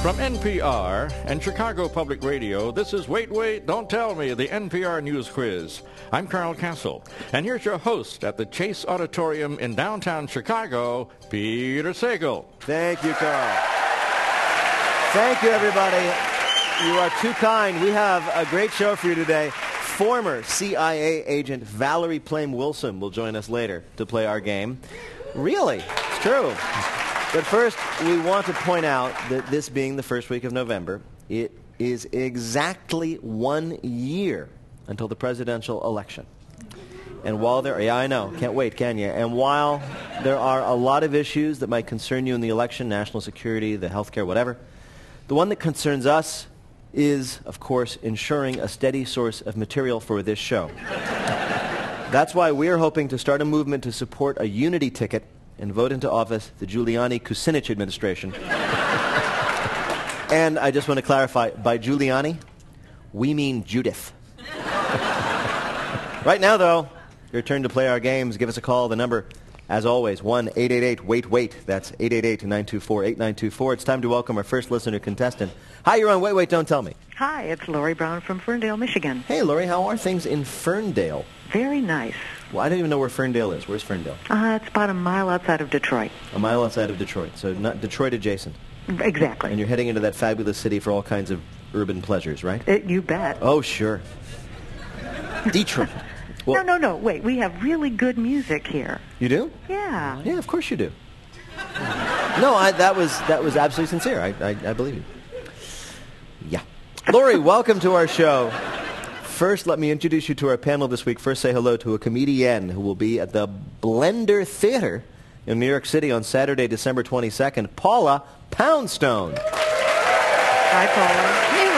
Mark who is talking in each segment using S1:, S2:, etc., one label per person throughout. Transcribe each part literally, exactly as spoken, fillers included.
S1: From N P R and Chicago Public Radio, this is Wait, Wait, Don't Tell Me, the N P R News Quiz. I'm Carl Castle, and here's your host at the Chase Auditorium in downtown Chicago, Peter Sagal.
S2: Thank you, Carl. Thank you, everybody. You are too kind. We have a great show for you today. Former C I A agent Valerie Plame Wilson will join us later to play our game. Really, it's true. But first, we want to point out that this being the first week of November, it is exactly one year until the presidential election. And while there, yeah, I know, can't wait, can you? And while there are a lot of issues that might concern you in the election, national security, the health care, whatever, the one that concerns us is, of course, ensuring a steady source of material for this show. That's why we're hoping to start a movement to support a unity ticket and vote into office the Giuliani-Kucinich administration. And I just want to clarify, by Giuliani, we mean Judith. Right now, though, your turn to play our games. Give us a call. The number, as always, one eight eight eight wait wait. That's eight eight eight, nine two four, eight nine two four. It's time to welcome our first listener contestant. Hi, you're on Wait, Wait, Don't Tell Me.
S3: Hi, it's Lori Brown from Ferndale, Michigan.
S2: Hey, Lori, how are things in Ferndale?
S3: Very nice.
S2: Well, I don't even know where Ferndale is. Where's Ferndale?
S3: Uh, it's about a mile outside of Detroit.
S2: A mile outside of Detroit, so not Detroit adjacent.
S3: Exactly.
S2: And you're heading into that fabulous city for all kinds of urban pleasures, right?
S3: It, you bet.
S2: Oh, sure. Detroit.
S3: no,
S2: Well,
S3: no, no. Wait, we have really good music here.
S2: You do?
S3: Yeah.
S2: Yeah, of course you do. No, I, that was that was absolutely sincere. I, I, I believe you. Yeah. Lori, welcome to our show. First, let me introduce you to our panel this week. First, say hello to a comedian who will be at the Blender Theater in New York City on Saturday, December twenty-second, Paula Poundstone.
S3: Hi, Paula.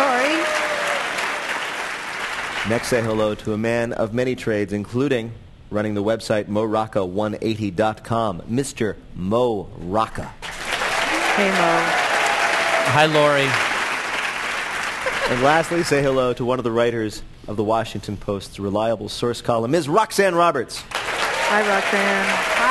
S4: Hey, Lori.
S2: Next, say hello to a man of many trades, including running the website Mo Rocca one eighty dot com, Mister Mo Rocca.
S3: Hey, Mo.
S4: Hi, Lori.
S2: And lastly, say hello to one of the writers of the Washington Post's reliable source column, Miz Roxanne Roberts.
S3: Hi, Roxanne.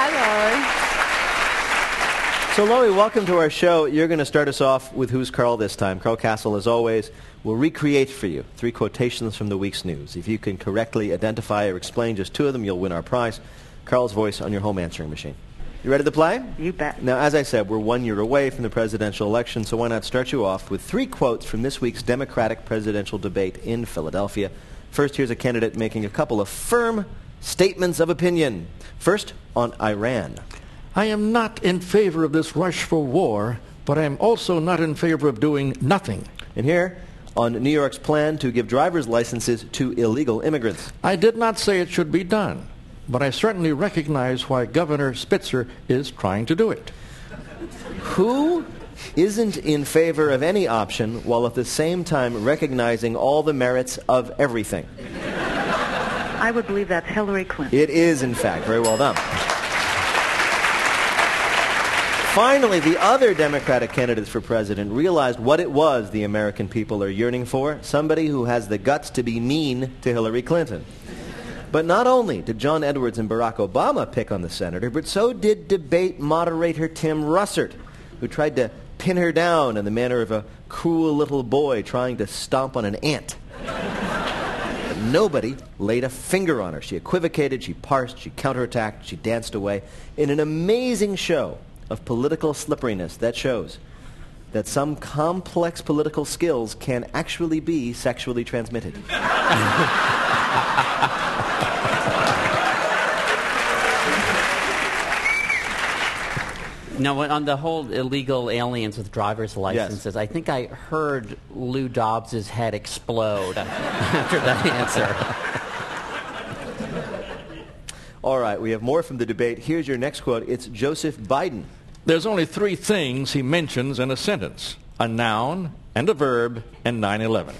S4: Hi,
S2: So, Lori, welcome to our show. You're going to start us off with Who's Carl this time. Carl Castle, as always, will recreate for you three quotations from the week's news. If you can correctly identify or explain just two of them, you'll win our prize. Carl's voice on your home answering machine. You ready to play?
S3: You bet.
S2: Now, as I said, we're one year away from the presidential election, so why not start you off with three quotes from this week's Democratic presidential debate in Philadelphia. First, here's a candidate making a couple of firm statements of opinion. First, on Iran.
S1: I am not in favor of this rush for war, but I am also not in favor of doing nothing.
S2: And here, on New York's plan to give driver's licenses to illegal immigrants.
S1: I did not say it should be done, but I certainly recognize why Governor Spitzer is trying to do it.
S2: Who isn't in favor of any option while at the same time recognizing all the merits of everything?
S3: I would believe that's Hillary Clinton.
S2: It is, in fact. Very well done. Finally, the other Democratic candidates for president realized what it was the American people are yearning for, somebody who has the guts to be mean to Hillary Clinton. But not only did John Edwards and Barack Obama pick on the senator, but so did debate moderator Tim Russert, who tried to pin her down in the manner of a cruel little boy trying to stomp on an ant. But nobody laid a finger on her. She equivocated, she parsed, she counterattacked, she danced away in an amazing show of political slipperiness that shows that some complex political skills can actually be sexually transmitted.
S4: Now, on the whole illegal aliens with driver's licenses,
S2: Yes.
S4: I think I heard Lou Dobbs' head explode after that answer.
S2: All right, we have more from the debate. Here's your next quote. It's Joseph Biden.
S1: There's only three things he mentions in a sentence: a noun and a verb and nine eleven.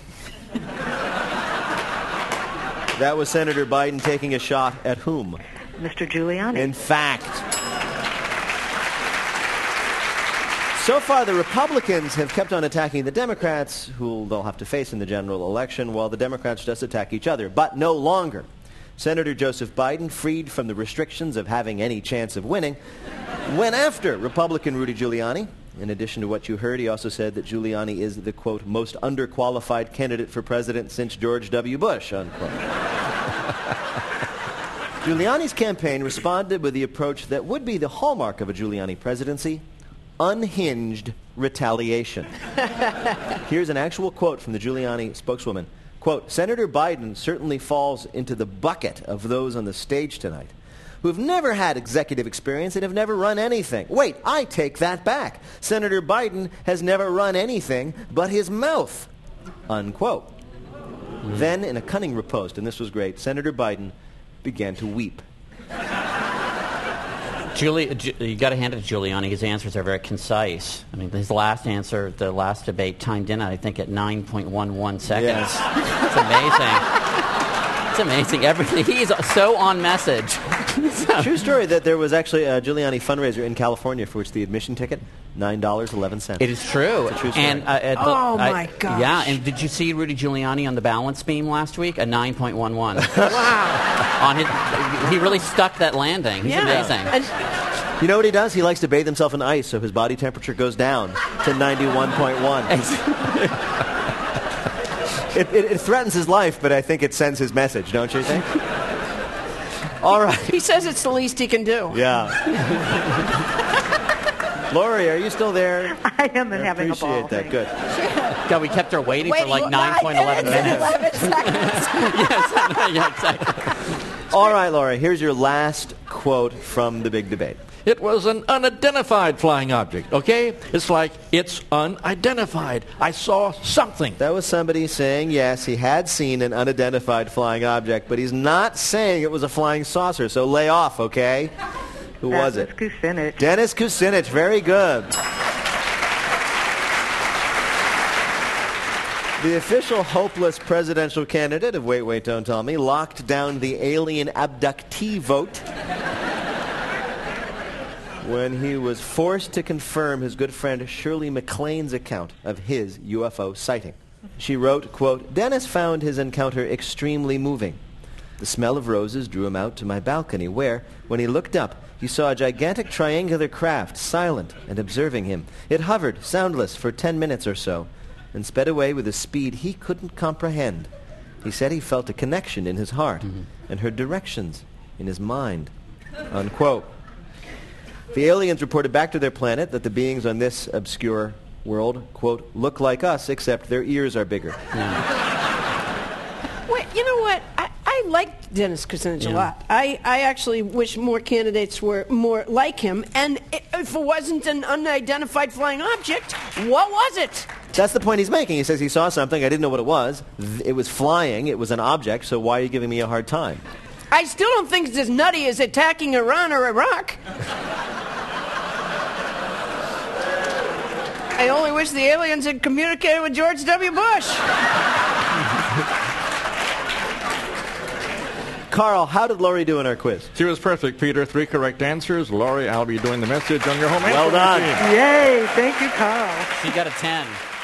S2: That was Senator Biden taking a shot at whom?
S3: Mister Giuliani.
S2: In fact, so far the Republicans have kept on attacking the Democrats, who they'll have to face in the general election, while the Democrats just attack each other. But no longer. Senator Joseph Biden, freed from the restrictions of having any chance of winning, went after Republican Rudy Giuliani, In addition to what you heard, he also said that Giuliani is the, quote, most underqualified candidate for president since George W. Bush, unquote. Giuliani's campaign responded with the approach that would be the hallmark of a Giuliani presidency, unhinged retaliation. Here's an actual quote from the Giuliani spokeswoman. Quote, Senator Biden certainly falls into the bucket of those on the stage tonight who have never had executive experience and have never run anything. Wait, I take that back. Senator Biden has never run anything but his mouth, unquote. Mm. Then, in a cunning riposte, and this was great, Senator Biden began to weep.
S4: Giuli- Gi- you got to hand it to Giuliani. His answers are very concise. I mean, his last answer, the last debate, timed in, I think, at nine point one one seconds.
S2: Yes.
S4: It's amazing. It's amazing. Everything. He's so on message.
S2: True story that there was actually a Giuliani fundraiser in California for which the admission ticket, nine dollars and eleven cents.
S4: It is true.
S2: It's a true story.
S4: And, uh, uh, the,
S5: oh,
S4: I,
S5: my gosh.
S4: Yeah, and did you see Rudy Giuliani on the balance beam last week? A nine point one one.
S5: Wow.
S4: On his, he really stuck that landing. He's
S5: Yeah.
S4: amazing.
S5: And
S2: You know what he does? He likes to bathe himself in ice so his body temperature goes down to ninety-one point one. it, it, it threatens his life, but I think it sends his message, don't you think? All right.
S5: he says it's the least he can do.
S2: Yeah. Lori, are you still there?
S3: I am
S2: I
S3: having a ball.
S2: appreciate that. Good.
S4: God, we kept her waiting
S5: Wait,
S4: for like
S5: you-
S4: nine point one one
S5: minutes and
S4: minutes.
S5: eleven seconds.
S4: Yes, yeah, exactly.
S2: All right, Lori, here's your last quote from the big debate.
S1: It was an unidentified flying object, okay? It's like, it's unidentified. I saw something.
S2: That was somebody saying, yes, he had seen an unidentified flying object, but he's not saying it was a flying saucer, so lay off, okay? Who was it?
S3: Dennis Kucinich.
S2: Dennis Kucinich. Very good. The official hopeless presidential candidate of Wait, Wait, Don't Tell Me locked down the alien abductee vote when he was forced to confirm his good friend Shirley MacLaine's account of his U F O sighting. She wrote, quote, Dennis found his encounter extremely moving. The smell of roses drew him out to my balcony where, when he looked up, he saw a gigantic triangular craft, silent and observing him. It hovered, soundless, for ten minutes or so, and sped away with a speed he couldn't comprehend. He said he felt a connection in his heart mm-hmm. and heard directions in his mind, unquote. The aliens reported back to their planet that the beings on this obscure world, quote, look like us, except their ears are bigger.
S5: Yeah. Wait, you know what? I, I like Dennis Kucinich
S4: Yeah.
S5: a lot. I, I actually wish more candidates were more like him. And if it wasn't an unidentified flying object, what was it?
S2: That's the point he's making. He says he saw something. I didn't know what it was. It was flying. It was an object. So why are you giving me a hard time?
S5: I still don't think it's as nutty as attacking Iran or Iraq. I only wish the aliens had communicated with George W. Bush.
S2: Carl, how did Lori do in our quiz?
S1: She was perfect, Peter. Three correct answers. Lori, I'll be doing the message on your home
S2: Well
S1: answer
S2: done.
S1: machine.
S3: Yay. Thank you, Carl.
S4: She got a ten.